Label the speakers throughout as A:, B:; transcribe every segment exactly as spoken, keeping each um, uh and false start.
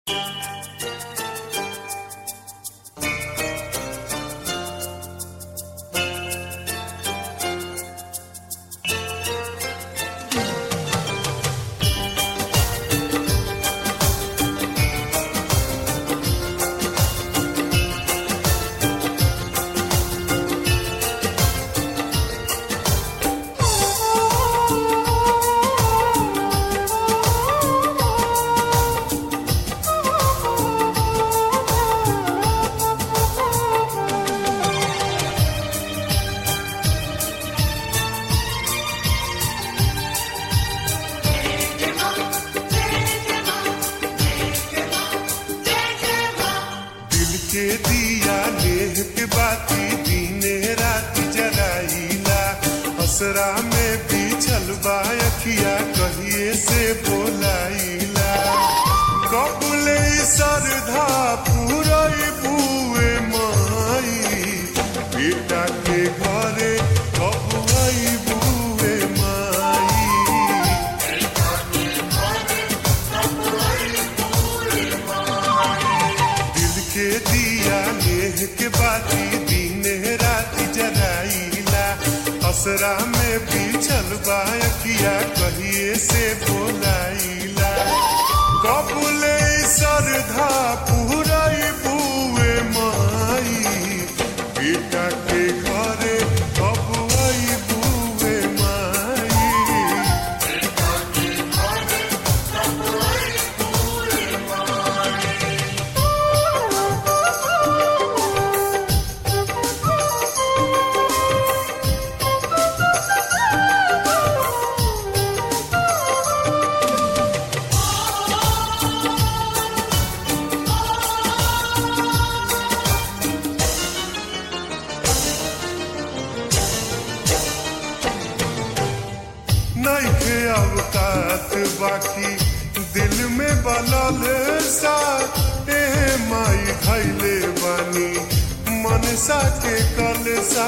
A: के दिया लेह के बाती दीने रात जराइला असरा में बिछल बा अखिया कहिए से बोलाइला कबुले सरधा पूरई बुए माई बेटा के घरे कबुई बुए माई दिल के दिया लेह के बाती दीने रात जराइला असरा में बिछल बा अखिया कहिए से बोलाइला कबुले सरधा पूरई बुए माई बेटा के घरे कबुई बुए माई नइखे अवकात बाकी दिल में बलल सा ए माई धैले बानी मनसा के कलसा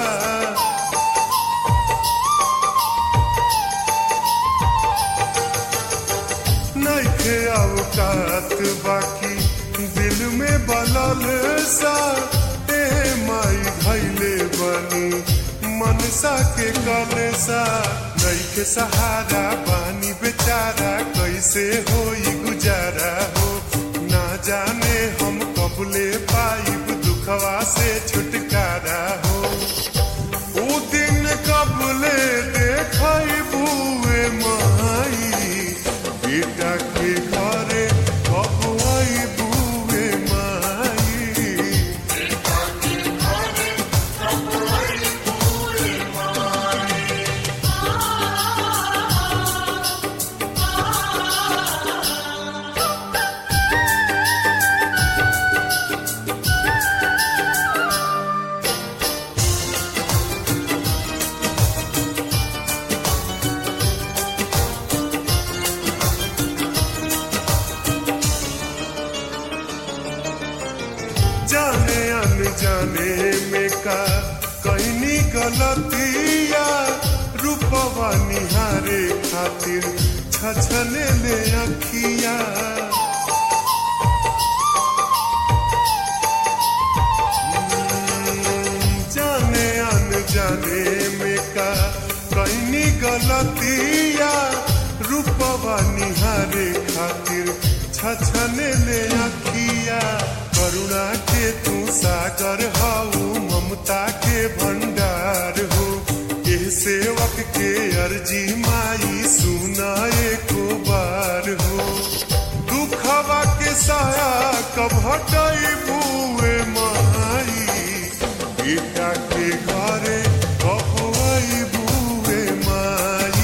A: नइखे अवकात बाकी दिल में बलल सा ए माई धैले बानी मनसा के कलसा नइखे सहारा बानी बेचारा कैसे होई गुजारा हो ना जाने हम कबले पाइब दुखवा से छुटकारा हो ऊ दिन कबले देखई बुए माई बेटा के घरे कबुई बुए माई जाने अनजाने में का कहनी गलतिया रूपवा निहारे खातिर छछने ले अखिया जाने अनजाने में का कहनी गलतिया रूपवा निहारे खातिर छछने ले अखिया करुणा के तू सागर हाउ ममता के भंडार हो एह सेवक के अर्जी माई सुना एको बार हो दुखवा के साया कब हटाई बुए माई बेटा के घरे कबुई बुए माई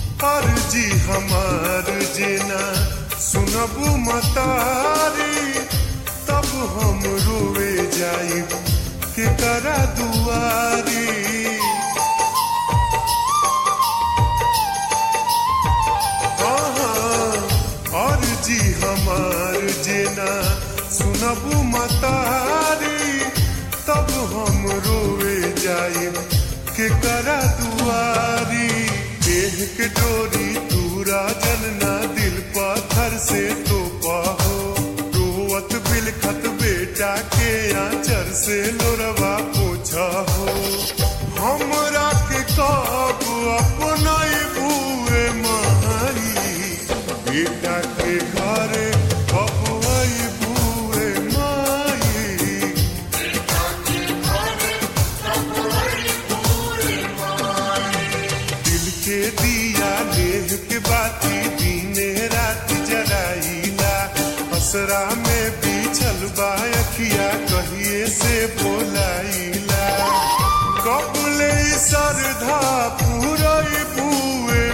A: अर्जी हमार जेना सुनबू मतारी करा दुआरी। और जी हमार जेना सुनबू मतारी तब हम रोवे जाए के करा दुआरी। देह के डोरी तूरा जनना दिल पत्थर से तो पाहो रोवत बिलखत बेटा के आंचर से लोरवा पूछा हो। हमरा के कब अपना बुए माई बेटा के घरे कब आई बुए माई। दिल के दिया लेह के बाती दीने रात जराइला असरा में बिछल बा अखिया कहिए से बोलाइला। कब ले सरधा पूरई बुए